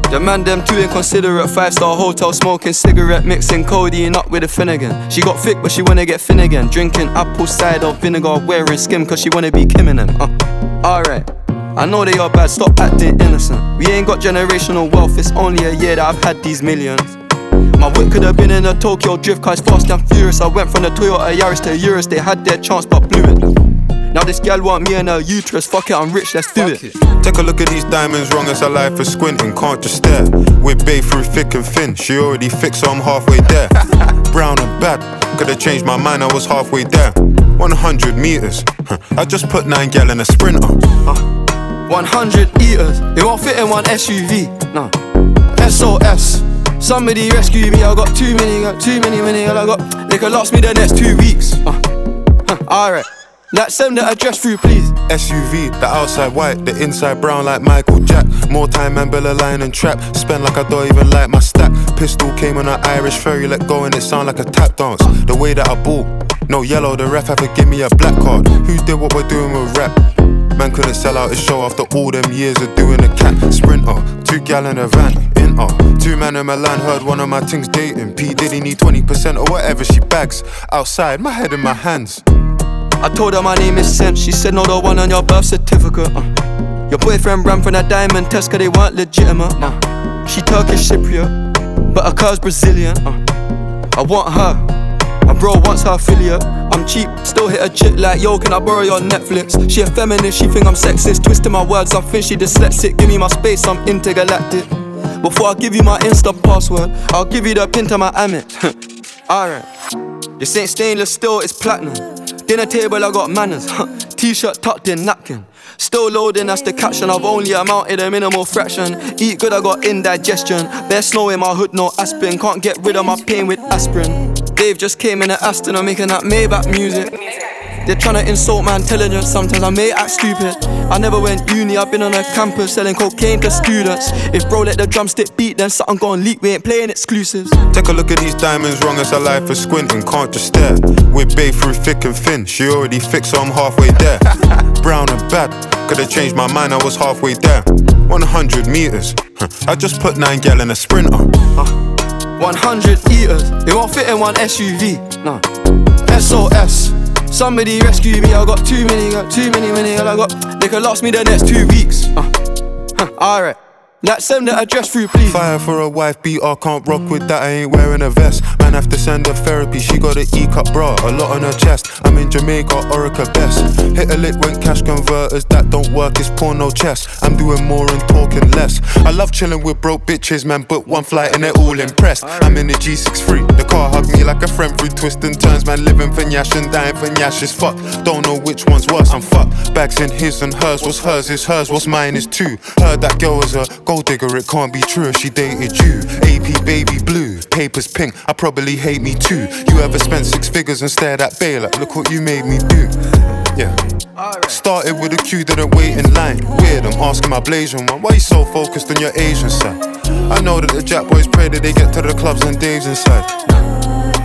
The man them too inconsiderate. 5-star hotel smoking cigarette, mixing codeine up with a Finnegan. She got thick but she wanna get thin again. Drinking apple cider vinegar, wearing skim cause she wanna be Kim and them. Alright, I know they are bad, stop acting innocent. We ain't got generational wealth, it's only a year that I've had these millions. My whip could have been in a Tokyo drift car, it's fast and furious. I went from the Toyota Yaris to Urus, they had their chance but blew it. Now this gal want me and her uterus, fuck it, I'm rich, let's do it. Take a look at these diamonds, wrong as her life is squinting, can't just stare. With bae through thick and thin, she already fixed so I'm halfway there. Brown and bad, could've changed my mind, I was halfway there. 100 meters, I just put 9 gal in a Sprinter. 100 eaters, it won't fit in one SUV, no. SOS, somebody rescue me, I got too many, I got, they could last me the next 2 weeks. Alright. Like send the address through please. SUV, the outside white, the inside brown like Michael Jack. More time and Bella line and trap. Spend like I don't even like my stack. Pistol came on an Irish ferry, let go and it sound like a tap dance. The way that I ball, no yellow, the ref had to give me a black card. Who did what we're doing with rap? Man couldn't sell out his show after all them years of doing a cat. Sprinter, 2 gal in a van, Inter. 2 man in Milan, heard one of my things dating. P Diddy need 20% or whatever she bags. Outside, my head in my hands. I told her my name is Sense, she said no, the one on your birth certificate. Your boyfriend ran from that diamond test cause they weren't legitimate. She Turkish Cypriot, but her car's Brazilian. I want her, my bro wants her affiliate. I'm cheap, still hit a chick like, yo, can I borrow your Netflix? She a feminist, she think I'm sexist, twisting my words, I think she dyslexic. Give me my space, I'm intergalactic. Before I give you my Insta password, I'll give you the pin to my Amex. Alright, this ain't stainless steel, it's platinum. Dinner table, I got manners. T-shirt tucked in, napkin. Still loading, that's the caption. I've only amounted a minimal fraction. Eat good, I got indigestion. Bare snow in my hood, no aspirin. Can't get rid of my pain with aspirin. Dave just came in at Aston, I'm making that Maybach music. They're tryna insult my intelligence, sometimes I may act stupid. I never went uni, I've been on a campus selling cocaine to students. If bro let the drumstick beat, then something gon' leak, we ain't playing exclusives. Take a look at these diamonds, wrong as her life is squinting, can't just stare. With bae through thick and thin, she already fixed so I'm halfway there. Brown and bad, could've changed my mind, I was halfway there. 100 meters, I just put 9 gal in a Sprinter. 100 eaters, it won't fit in one SUV, no. SOS, somebody rescue me, I got too many, I got, they could last me the next 2 weeks. Alright, like send the address through please. Fire for a wife beater, can't rock with that, I ain't wearing a vest. Man have to send her therapy, she got an E-cup bra, a lot on her chest. I'm in Jamaica, Orica best. Hit a lick when cash converters, that don't work, it's porno chess. I'm doing more and talking less. I love chilling with broke bitches, man, book one flight and they're all impressed. I'm in the G63, the car hugged me like a friend through twists and turns. Man living for Nyash and dying for Nyash is fuck. Don't know which one's worse, I'm fucked. Bags in his and hers, what's hers is hers, what's mine is too. Heard that girl was a gold digger, it can't be true if she dated you. AP baby blue, papers pink, I probably hate me too. You ever spent 6 figures and stared at bae like, look what you made me do. Yeah. Started with a queue, didn't wait in line. Weird, I'm asking my Blasian one, why you so focused on your Asian side? I know that the Jack boys pray that they get to the clubs and Dave's inside.